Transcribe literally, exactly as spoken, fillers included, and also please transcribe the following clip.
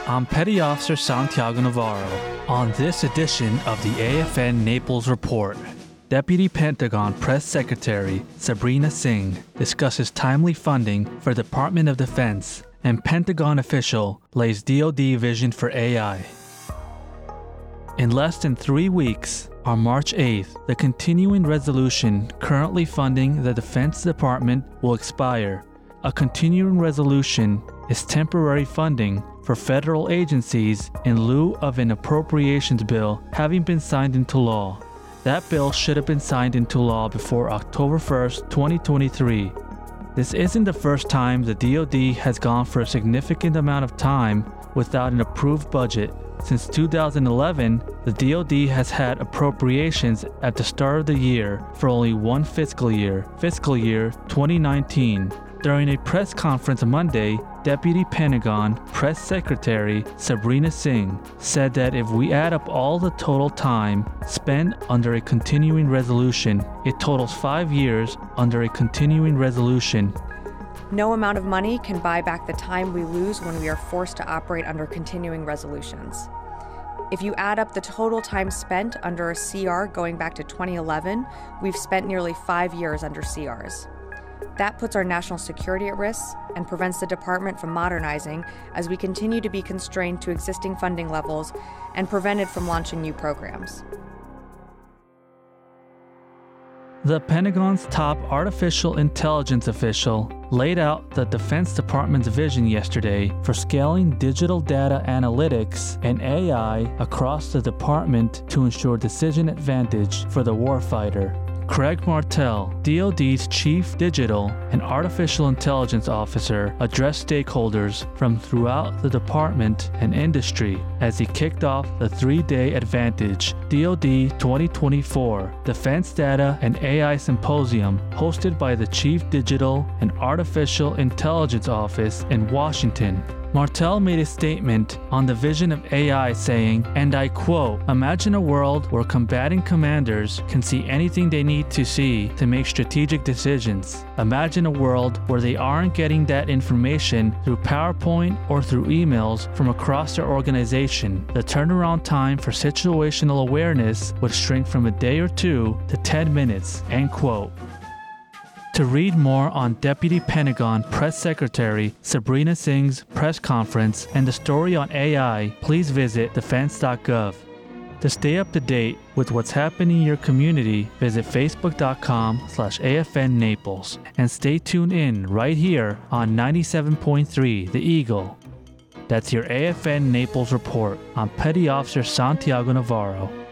I'm Petty Officer Santiago Navarro. On this edition of the A F N Naples Report, Deputy Pentagon Press Secretary Sabrina Singh discusses timely funding for Department of Defense, and Pentagon official lays D O D vision for A I. In less than three weeks, on March eighth, the continuing resolution currently funding the Defense Department will expire. A continuing resolution is temporary funding for federal agencies in lieu of an appropriations bill having been signed into law. That bill should have been signed into law before October first, twenty twenty-three. This isn't the first time the D O D has gone for a significant amount of time without an approved budget. Since two thousand eleven, the D O D has had appropriations at the start of the year for only one fiscal year, fiscal year twenty nineteen. During a press conference Monday, Deputy Pentagon Press Secretary Sabrina Singh said that if we add up all the total time spent under a continuing resolution, it totals five years under a continuing resolution. No amount of money can buy back the time we lose when we are forced to operate under continuing resolutions. If you add up the total time spent under a C R going back to twenty eleven, we've spent nearly five years under C Rs. That puts our national security at risk and prevents the department from modernizing as we continue to be constrained to existing funding levels and prevented from launching new programs. The Pentagon's top artificial intelligence official laid out the Defense Department's vision yesterday for scaling digital data analytics and A I across the department to ensure decision advantage for the warfighter. Craig Martell, D O D's Chief Digital and Artificial Intelligence Officer, addressed stakeholders from throughout the department and industry as he kicked off the three-day Advantage D O D twenty twenty-four Defense Data and A I Symposium hosted by the Chief Digital and Artificial Intelligence Office in Washington. Martell made a statement on the vision of A I saying, and I quote, "Imagine a world where combating commanders can see anything they need to see to make strategic decisions. Imagine a world where they aren't getting that information through PowerPoint or through emails from across their organization. The turnaround time for situational awareness would shrink from a day or two to ten minutes, end quote. To read more on Deputy Pentagon Press Secretary Sabrina Singh's press conference and the story on A I, please visit defense dot gov. To stay up to date with what's happening in your community, visit facebook.com slash AFN Naples and stay tuned in right here on ninety-seven point three The Eagle. That's your A F N Naples report. I'm Petty Officer Santiago Navarro.